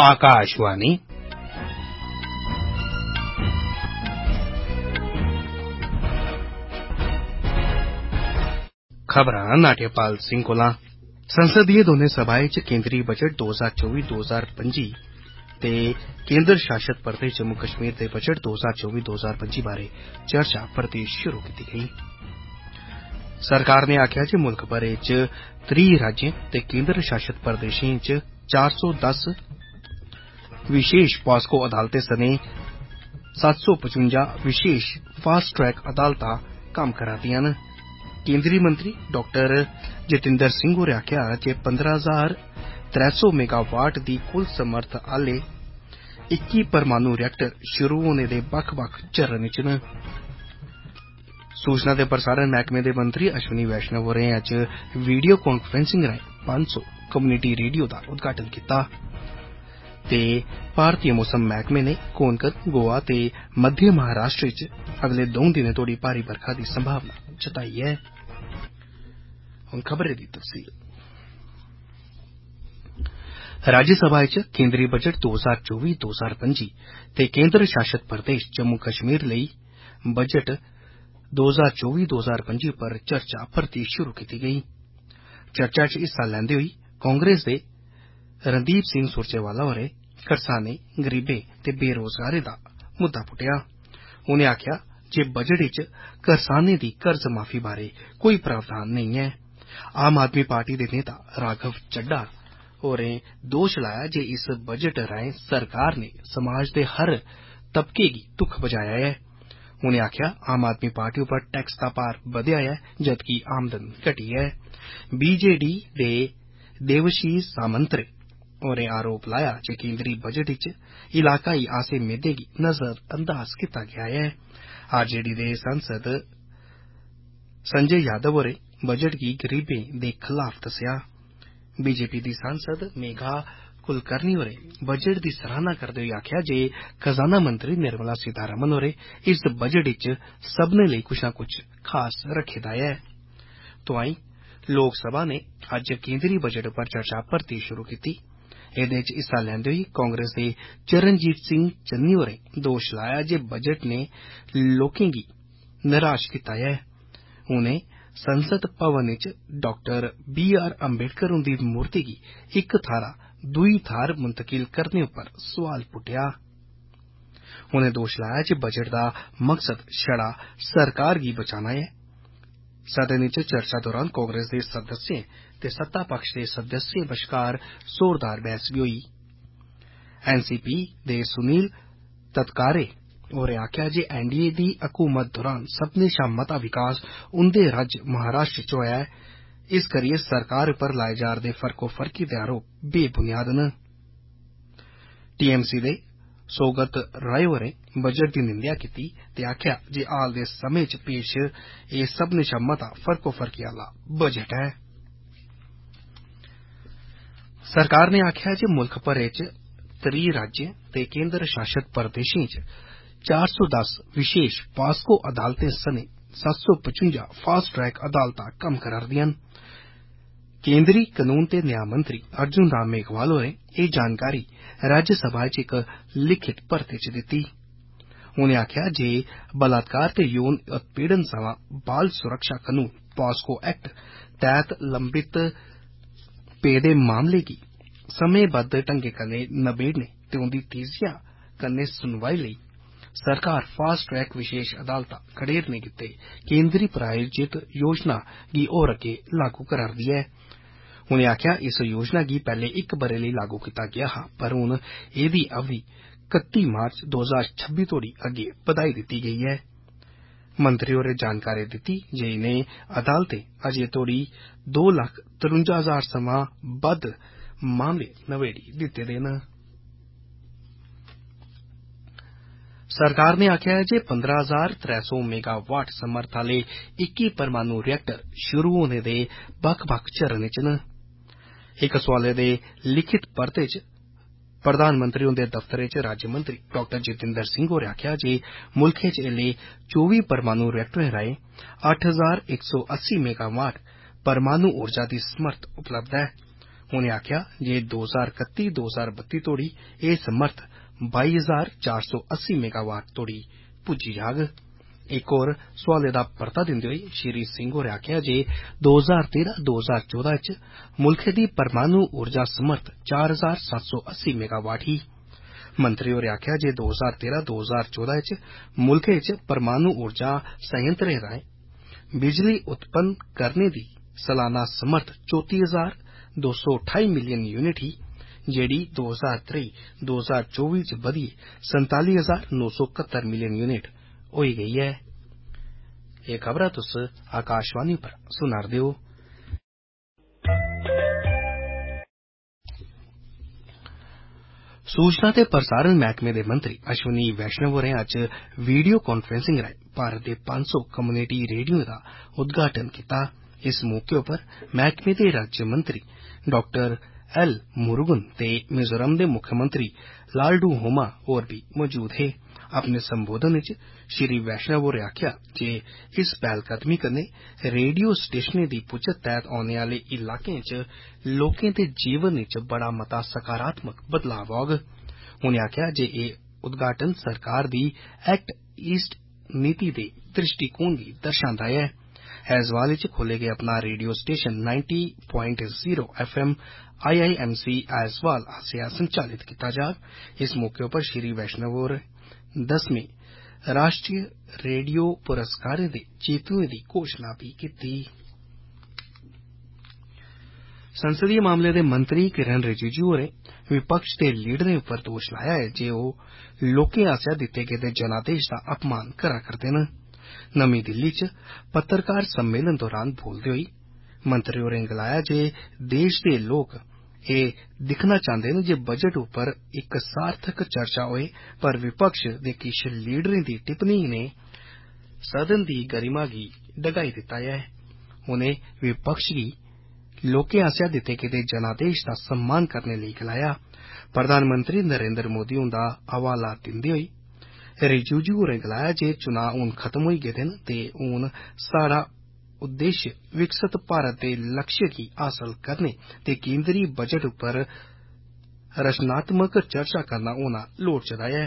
आकाशवाणी खबरां नाट्यपाल सिंह कोला। संसदीय दोनें सभाएं च केंद्री बजट 2024-2025 ते केंद्र शासित प्रदेश जम्मू कश्मीर दे बजट 2024-2025 बारे चर्चा परतियै शुरू कीती गेई। सरकार ने आखेआ जे मुल्ख भरै च 30 राज्यें ते केंद्र शासित प्रदेशें च 410 विशेष पॉस्को अदालतें सने 755 विशेष फास्ट ट्रैक अदालतां कम्म करा दियां न। केंद्रीय मंत्री डॉक्टर जितेंद्र सिंह होरें आखेआ जे 15,300 मेगावाट दी कुल समर्थ आह्ले 21 परमाणु रिएक्टर शुरू होने दे बक्ख-बक्ख चरण च न। सूचना ते प्रसारण मैह्कमे दे मंत्री अश्विनी वैष्णव होरें अज्ज वीडियो कांफ्रेंसिंग राएं 500 कम्युनिटी रेडियो दा उद्घाटन कीता ते भारतीय मौसम मैह्कमे ने कोंकण गोवा ते मध्य महाराष्ट्र च अगले 2 दिनें तोड़ी भारी बरखा दी संभावना जताई ऐ। हुण खबरें दी तफसील। राज्यसभा च केंद्री बजट 2024-2025 ते केंद्र शासित प्रदेश जम्मू कश्मीर लेई बजट 2024-2025 पर चर्चा परतियै शुरू कीती गेई। चर्चा च हिस्सा लैंदे होई कांग्रेस दे रणदीप सिंह सुरजेवाला होरें करसानें, गरीबें ते बेरोजगारें दा मुद्दा पुट्टेआ। उनें आखेआ जे बजट च करसानें दी कर्ज माफी बारे कोई प्रावधान नेईं ऐ। आम आदमी पार्टी दे नेता राघव चड्डा होरें दोश लाया जे इस बजट राएं सरकार ने समाज दे हर तबके गी दुख पजाया ऐ। उनें आखेआ आम आदमी पार्टी उप्पर टैक्स दा भार बधेआ ऐ जदकि आमदन घटी ऐ। बीजेडी दे देवशीष सामंतरे होरें आरोप लाया जे केंद्री बजट च इलाकाई आसे मेदें गी नजरअंदाज कीता गेआ ऐ। आरजेडी दे सांसद संजय यादव होरें बजट गी गरीबें दे खलाफ दस्सेआ। बीजेपी दी सांसद मेघा कुलकर्णी होरें बजट दी सराहना करदे होई आखेआ जे खजाना मंत्री निर्मला सीतारमण होरें इस बजट च सब्भनें लेई कुछ न कुछ खास रक्खे दा ऐ। तोआईं लोकसभा ने अज्ज केंद्री बजट पर चर्चा परतियै शुरू कीती। एह्दे च हिस्सा लैंदे होई कांग्रेस दे चरणजीत सिंह चन्नी होरें दोश लाया जे बजट ने लोकें गी निराश कीता ऐ। उनें संसद भवन च डॉक्टर B.R. अम्बेडकर हुंदी मूर्ति गी इक थाह्रा दूई थाह्र मुंतकिल करने उप्पर सोआल पुट्टेआ। उनें दोश लाया जे बजट दा मकसद छड़ा सरकार गी बचाना ऐ। सदन च चर्चा दौरान कांग्रेस दे सदस्यें ते सत्ता पक्ष दे सदस्यें बश्कार जोरदार बहस बी होई। एनसीपी दे सुनील तत्कारे होरें आखेआ जे एनडीए दी हुकूमत दौरान सब्भनें शा मता विकास उंदे राज्य महाराष्ट्र च होआ ऐ। इस करियै सरकार पर लाए जा'रदे फर्कोफर्की दे आरोप बेबुनियाद न। टीएमसी दे सौगत राय होरें बजट दी निंदेआ कीती ते आखेआ जे हाल दे समें च पेश एह् सब्भनें शा मता फर्कोफर्की आह्ला बजट ऐ। सरकार ने आखेआ जे मुल्ख भरै च 30 राज्यें ते केंद्र शासित प्रदेशें च 410 विशेष पॉस्को अदालतें सने 755 फास्ट ट्रैक अदालतां कम्म करा'रदियां न। केंद्री कनून ते न्याय मंत्री अर्जुन राम मेघवाल होरें एह् जानकारी राज्यसभा च इक लिखित परते च दित्ती। उनें आखेआ जे बलात्कार ते यौन उत्पीड़न सवां बाल सुरक्षा कनून पॉस्को एक्ट तैह्त लंबित पेदे मामले गी समेंबद्ध ढंगै कन्नै नबेड़ने ते उंदी तेजिया कन्नै सुनवाई लेई सरकार फास्ट ट्रैक विशेष अदालतां खड़ेरने गित्ते केंद्री प्रायोजित योजना गी होर अग्गे लागू करा'रदी ऐ। उनें आखेआ इस योजना गी पैह्ले 1 ब'रे लेई लागू कीता गेआ हा पर हुन एह्दी अवधि 31 मार्च 2026 तोड़ी अग्गे बधाई दित्ती गेई ऐ। मंत्री होरें जानकारी दित्ती जे इनें अदालतें अजें तोड़ी 2,53,000 सवां बद्ध मामले नबेड़ी दित्ते दे न। सरकार ने आखेआ ऐ जे 15,300 मेगावाट समर्थ आह्ले 21 परमाणु रिएक्टर शुरू होने दे बक्ख-बक्ख चरण च न। इक सोआलै दे लिखित परते च प्रधानमंत्री हुंदे दफ्तरै च राज्यमंत्री डॉक्टर जितेंद्र सिंह होरें आखेआ जे मुल्खै च ऐल्लै 24 परमाणु रिएक्टरें राएं 8,180 मेगावाट परमाणु ऊर्जा दी समर्थ उपलब्ध ऐ। उनें आखेआ जे 2031-2032 तोड़ी एह समर्थ 22,480 मेगावाट तोड़ी पुज्जी जाग। इक होर सोआले दा परता दिंदे होई श्री सिंह होरें आखेआ जे 2013-2014 च मुल्खै दी परमाणु ऊर्जा समर्थ 4,780 मेगावाट ही। मंत्री होरें आखेआ जे 2013-2014 च मुल्खै च परमाणु ऊर्जा संयंत्रें राएं बिजली उत्पन्न करने दी सालाना समर्थ 34,228 मिलियन यूनिट ही, जेड़ी 2023-2024 च बधियै 47,971 मिलियन यूनिट होई गेई ऐ। एह खबरां तुस आकाशवाणी पर सुना'रदे ओ। सूचना ते प्रसारण मैहकमे दे मंत्री अश्विनी वैष्णव होरें अज्ज वीडियो कांफ्रेंसिंग राएं भारत दे 500 कम्युनिटी रेडियों दा उद्घाटन कीता। इस मौके उप्पर मैहकमे दे राज्य मंत्री डॉक्टर एल मुरुगन ते मिजोरम दे मुक्खमंत्री लालडू होमा होर बी मौजूद हे। अपने संबोधन च श्री वैष्णव होरें आखेआ जे इस पैहलकदमी कन्नै रेडियो स्टेशनें दी पुज्ज तैह्त औने आले इलाकें च लोकें दे जीवन च बड़ा मता सकारात्मक बदलाव औग। उनें आखेआ जे एह उद्घाटन सरकार दी एक्ट ईस्ट नीति दे दृष्टिकोण गी दर्शांदा ऐ। ऐजवाल च खोले गे अपना radio station 90.0 FM IIMC Aizawl आसेआ संचालित कीता जाग। इस मौके उप्पर श्री वैष्णव होर 10वें राष्ट्रीय रेडियो पुरस्कारें दे जेतुएं दी घोषणा भी कीती। संसदीय मामले दे मंत्री किरण रिजिजू होरें विपक्ष दे लीडरें उप्पर दोश लाया ऐ जे ओह लोकें आसेआ दित्ते गेदे जनादेश दा अपमान करा करदे न। नमीं दिल्ली च पत्रकार सम्मेलन दौरान बोलदे होई मंत्री होरें गलाया जे देश दे लोक एह दिक्खना चाहंदे न जे बजट उप्पर इक सार्थक चर्चा होए, पर विपक्ष दे किश लीडरें दी टिप्पणी ने सदन दी गरिमा गी डगाई दित्ता ऐ। उनें विपक्ष गी लोकें आसेआ दित्ते गेदे जनादेश दा सम्मान करने लेई गलाया। प्रधानमंत्री नरेंद्र मोदी हुंदा हवाला दिंदे होई रिजिजू होरें गलाया जे चुनां हुन खत्म होई गेदे न ते हुन साढ़ा उद्देश्य विकसित भारत दे लक्ष्य गी हासल करने ते केंद्री बजट उप्पर रचनात्मक चर्चा करना होना लोड़चदा ऐ।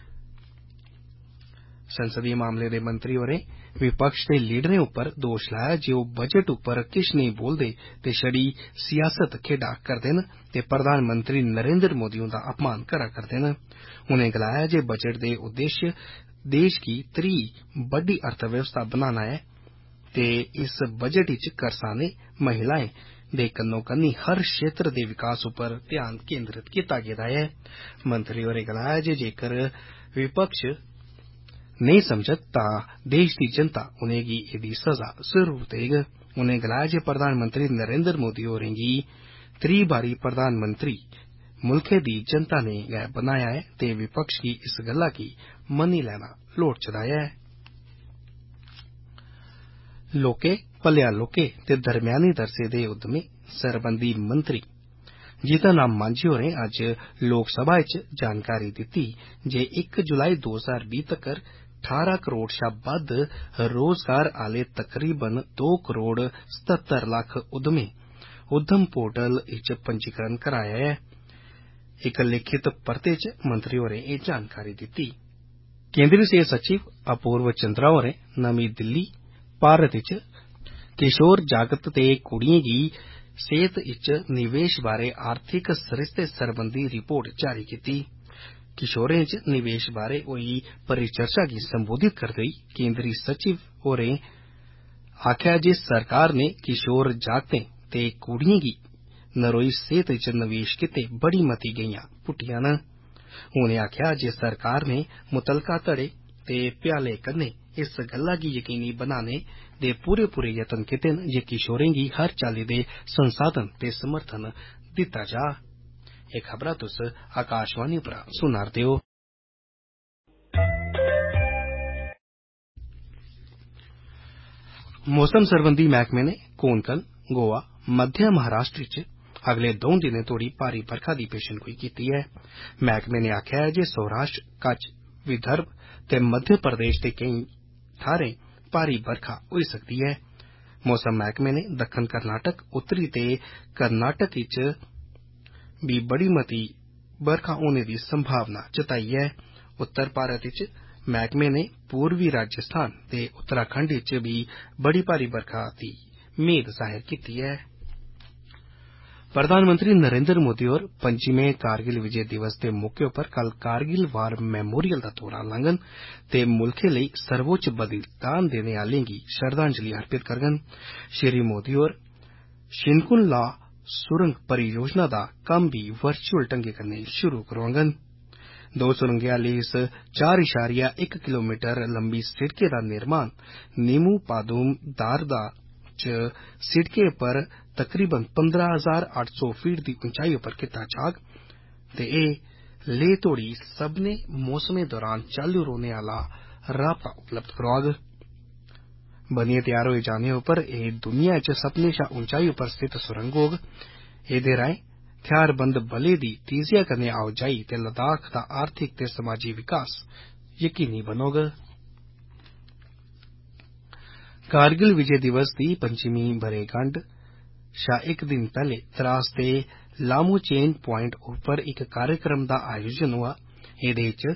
संसदीय मामले दे मंत्री होरें विपक्ष दे लीडरें उप्पर दोश लाया जे ओह बजट उप्पर किश नेईं बोलदे ते छड़ी सियासत खेड्डा करदे न ते प्रधानमंत्री नरेंद्र मोदी हुंदा अपमान करा करदे न। उनें गलाया जे बजट दे उद्देश्य देश गी त्री बड्डी अर्थव्यवस्था बनाना ऐ ते इस बजट च करसानें, महिलाएं दे कन्नो कन्नी हर क्षेत्र दे विकास उप्पर ध्यान केंद्रित कीता गेदा ऐ। मंत्री होरें गलाया जे जेकर विपक्ष नेईं समझग तां देश दी जनता उनेंगी एह्दी सजा जरूर देग। उनें गलाया जे प्रधानमंत्री नरेंद्र मोदी होरें गी त्री बारी प्रधानमंत्री मुल्खै दी जनता ने गै बनाया ऐ ते विपक्ष गी इस गल्ला गी मन्नी लैना लोड़चदा ऐ। लोके, भलेआं लोके ते दरम्याने दर्जे दे उद्यमी सरबंधी मंत्री जीतन राम मांझी होरें अज्ज लोकसभा च जानकारी दित्ती जे 1 जुलाई 2020 तक्कर 18 करोड़ शा बद्द रोजगार आले तकरीबन 2 करोड़ 77 लक्ख उद्यमें उद्यम पोर्टल च पंजीकरण कराया ऐ। इक लिखित परते च मंत्री होरें एह जानकारी दित्ती। केंद्री सेहत सचिव अपूर्व चंद्रा होरें नमीं दिल्ली भारत च किशोर जागत ते कुड़ियें गी सेहत च निवेश बारै आर्थिक सरिस्ते सरबंधी रिपोर्ट जारी कीती। किशोरें च निवेश बारै होई परिचर्चा गी संबोधित करदे होई केंद्री सचिव होरें आखेआ जे सरकार ने किशोर जागतें ते कुड़ियें गी नरोई सेहत च निवेश गित्ते बड़ी मती गैंईं पुट्टियां न। उनें आखेआ जे सरकार ने मुतलका धड़े ते भ्यालें कन्नै इस गल्ला गी यकीनी बनाने दे पूरे यतन कीते न जे किशोरें गी हर चाल्ली दे संसाधन ते समर्थन दित्ता जा। एह खबरां तुस आकाशवाणी उप्परा सुना'रदे ओ। मौसम सरबंधी मैहकमे ने कोंकण, गोवा, मध्य महाराष्ट्र च अगले 2 दिनें तोड़ी भारी बरखा दी पेशनगोई कीती ऐ। मैहकमे ने आखेआ ऐ जे सौराष्ट्र, कच्छ, विदर्भ ते मध्य प्रदेश दे केईं थाहरें भारी बरखा होई सकदी ऐ। मौसम महकमे ने दक्खन कर्नाटक, उत्तरी ते कर्नाटक विच भी बड़ी मती बरखा होने की संभावना जताई है। उत्तर भारत विच महकमे ने पूर्वी राजस्थान ते उत्तराखंड विच भी बड़ी भारी बरखा की मेद जाहिर की है। प्रधानमंत्री नरेंद्र मोदी और 25वें कारगिल विजय दिवस के मौके पर कल कारगिल वार मेमोरियल का दौरा लांगन ते मुल्खे लई सर्वोच्च बलिदान देने आलें गी श्रद्धांजलि अर्पित करगन। श्री मोदी और शिनकुन ला सुरंग परियोजना का कम भी वर्चुअल ढंगे कन्नै शुरू करवांगन। 2 सुरंगें आली इस 4.1 किलोमीटर लंबी सिड़कै दा निर्माण नीमू पादुम दारदा च सिड़कै पर तकरीबन 15,800 फीट की ऊंचाई पर किता जाग ते एह लेह तोड़ी सब्बने मौसमें दौरान चालू रौहने आला राबता उपलब्ध करवाग। बनिए तैयार होए जाने पर एह दुनिया च सब्बने शा ऊंचाई पर स्थित सुरंग होग। एहदे राएं थेहारबंद बलें दी तेजिया कन्नै आओजाई ते लद्दाख दा आर्थिक ते समाजी विकास यकीनी बनोग। कारगिल विजय दिवस की 25वीं बरेगंढ शा एक दिन पहले द्रास दे लामोचेन प्वाइंट उप्पर एक कार्यक्रम का आयोजन हुआ। एहदे च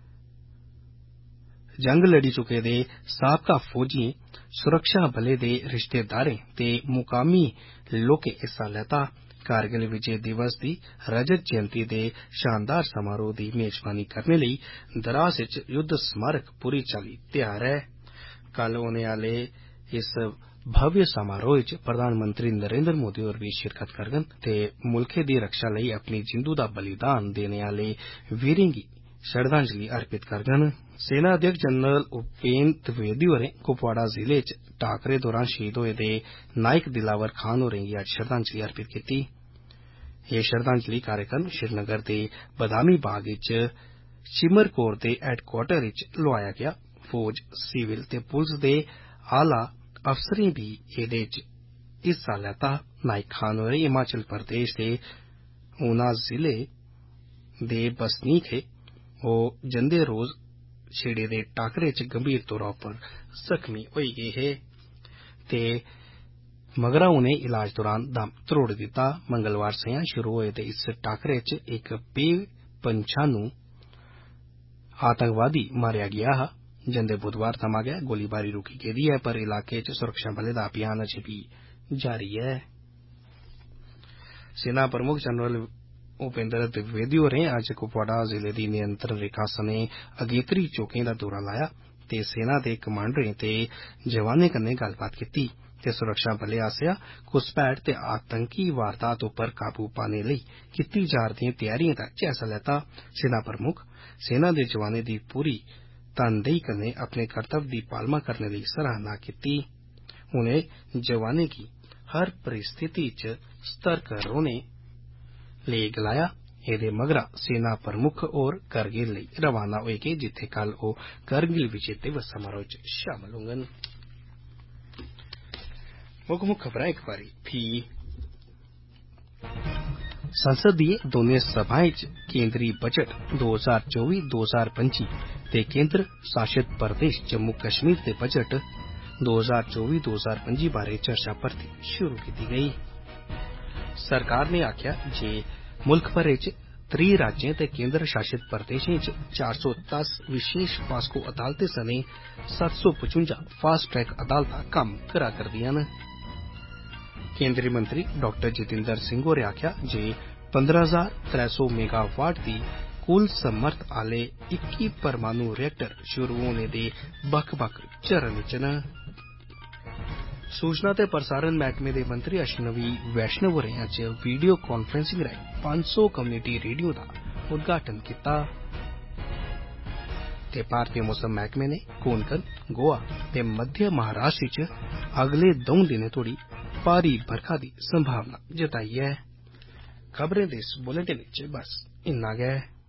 जंग लड़ी चुके दे साबका फौजियें, सुरक्षा बलें दे रिश्तेदारें ते मुकामी लोकें हिस्सा लैता। कारगिल विजय दिवस की रजत जयंती दे शानदार समारोह की मेजबानी करने लई द्रास च युद्ध स्मारक पूरी चाली तैयार है। कल होने आले इस भव्य समारोह च प्रधानमंत्री नरेंद्र मोदी होर भी शिरकत करगन ते मुल्खै दी रक्षा लई अपनी जिंदू दा बलिदान देने आले वीरें गी श्रद्धांजलि अर्पित करगन। सेना अध्यक्ष जनरल उपेंद्र द्विवेदी होरें कुपवाड़ा जिले च टाकरे दौरान शहीद होए दे नायक दिलावर खान होरें गी अज्ज श्रद्धांजलि अर्पित कीती। यह श्रद्धांजलि कार्यक्रम श्रीनगर दे बदामी बाग च चिमर कोर दे हैडक्वार्टर च लोआया गया। फौज, सिविल ते पुलस दे आला अफसरें भी एहदे च हिस्सा लैता। नायक खान होरें हिमाचल प्रदेश दे ऊना जिले दे बसनीक हे। ओह जंदे रोज छिड़े दे टाकरे च गंभीर तौर पर जख्मी होई गे हे ते मगरा उनें इलाज दौरान दम त्रोड़ी दिता। मंगलवार संझा शुरू होए दे इस टाकरे च एक बेपंछानू आतंकवादी मारेआ गेआ हा। जंदे बुधवार थमां गै गोलीबारी रोकी गेदी है पर इलाके च सुरक्षा बलें दा अभियान अजें भी जारी है। सेना प्रमुख जनरल उपेंद्र द्विवेदी होरें अज्ज कुपवाड़ा जिले दी नियंत्रण रेखा सने अगेत्री चौकें दा दौरा लाया ते सेना दे कमांडरें ते जवानें कन्नै गल्लबात कीती ते सुरक्षा बलें आसेआ घुसपैठ ते आतंकी वारदात उप्पर काबू पाने लेई कीती जा'रदिएं तैयारिएं दा जायजा लैता। सेना प्रमुख सेना दे जवानें दी पूरी तनदेही कन्नै अपने कर्तव्य दी पालमा करने लेई सराहना कीती। उनें जवानें गी हर परिस्थिति च सतर्क रौहने लेई गलाया। एहदे मगरा सेना प्रमुख होर करगिल लेई रवाना होए गे जित्थे कल ओह करगिल विजय दिवस समारोह च शामल होंगन। मुक्ख खबरां इक बारी फ्ही। संसद दिए दोनें सभाएं च केंद्री बजट 2024-2025 ते केंद्र शासित प्रदेश जम्मू कश्मीर दे बजट 2024-2025 बारे चर्चा परती शुरू की गई। सरकार ने आख्या जे मुल्ख भरै च 3 राज्यें ते केंद्र शासित प्रदेशें च 410 विशेष पास्को अदालतें सने 755 फास्ट ट्रैक अदालतां कम्म करा करदियां न। केंद्रीय मंत्री डॉक्टर जितेंद्र सिंह होरें आख्या जे 15,300 मेगावाट दी कुल समर्थ आले 21 परमाणु रिएक्टर शुरू होने दे बक्ख-बक्ख चरण च न। सूचना ते प्रसारण मैहकमे दे मंत्री अश्विनी वैष्णव होरें अज्ज वीडियो कांफ्रेंसिंग राएं 500 कम्युनिटी रेडियो दा उद्घाटन कीता ते भारतीय मौसम मैहकमे ने कोंकण, गोवा ते मध्य महाराष्ट्र च अगले 2 दिनें तोड़ी भारी बरखा दी संभावना जताई है। खबरें दे इस बुलेटिन च बस इन्ना गै।